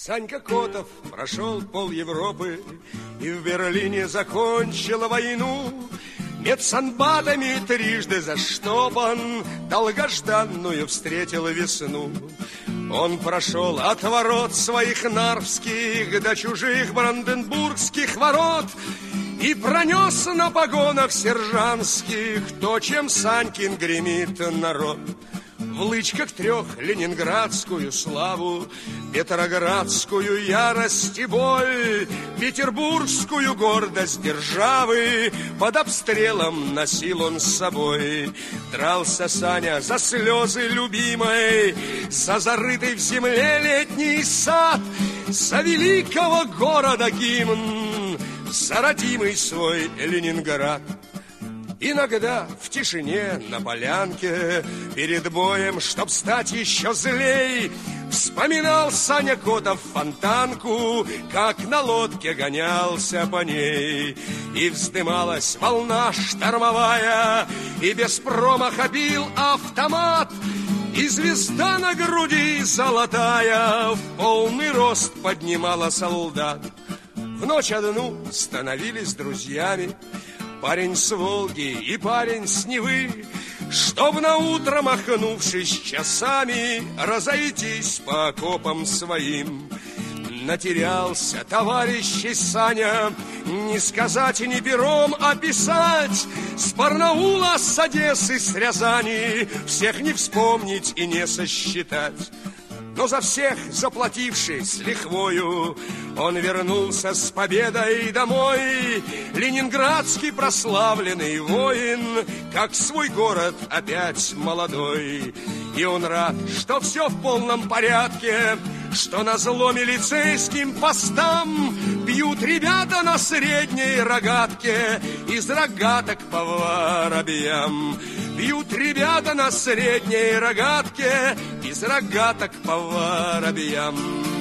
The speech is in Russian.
Санька Котов прошел пол Европы и в Берлине закончил войну. Медсанбатами трижды заштопан, долгожданную встретил весну. Он прошел от ворот своих нарвских до чужих бранденбургских ворот и пронес на погонах сержантских то, чем Санькин гремит народ. В лычках трех ленинградскую славу, петроградскую ярость и боль, петербургскую гордость державы под обстрелом носил он с собой. Дрался Саня за слезы любимой, за зарытый в земле летний сад, за великого города гимн, за родимый свой Ленинград. Иногда в тишине на полянке перед боем, чтоб стать еще злей, вспоминал Саня Котов Фонтанку, как на лодке гонялся по ней. И вздымалась волна штормовая, и без промаха бил автомат, и звезда на груди золотая в полный рост поднимала солдат. В ночь одну становились друзьями парень с Волги и парень с Невы, чтоб на утро, махнувшись часами, разойтись по окопам своим. Натерялся товарищ Саня, не сказать ни пером описать, с Барнаула, с Одессы, с Рязани, всех не вспомнить и не сосчитать. Но за всех заплативший с лихвою, он вернулся с победой домой. Ленинградский прославленный воин, как свой город опять молодой. И он рад, что все в полном порядке, что назло милицейским постам бьют ребята на средней рогатке из рогаток по воробьям. Бьют ребята на средней рогатке из рогаток по воробьям.